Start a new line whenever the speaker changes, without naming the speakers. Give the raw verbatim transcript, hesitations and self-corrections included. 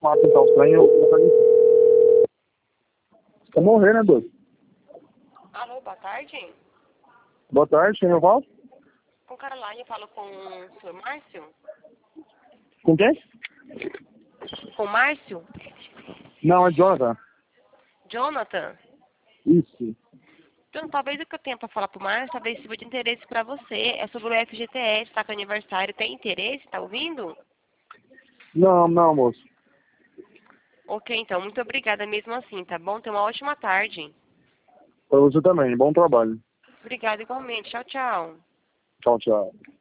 Mata então os trem, eu vou fazer isso. Você vai morrer, né, doido?
Alô, boa tarde.
Boa tarde, quem eu falo?
Com Caroline, eu falo com o senhor Márcio?
Com quem?
Com o Márcio?
Não, é Jonathan.
Jonathan?
Isso.
Então, talvez o que eu tenha para falar pro Márcio, talvez seja de interesse para você. É sobre o F G T S, tá com aniversário. Tem interesse? Tá ouvindo?
Não, não, moço.
Ok, então. Muito obrigada mesmo assim, tá bom? Tenha uma ótima tarde.
Pra você também, bom trabalho.
Obrigada igualmente. Tchau, tchau.
Tchau, tchau.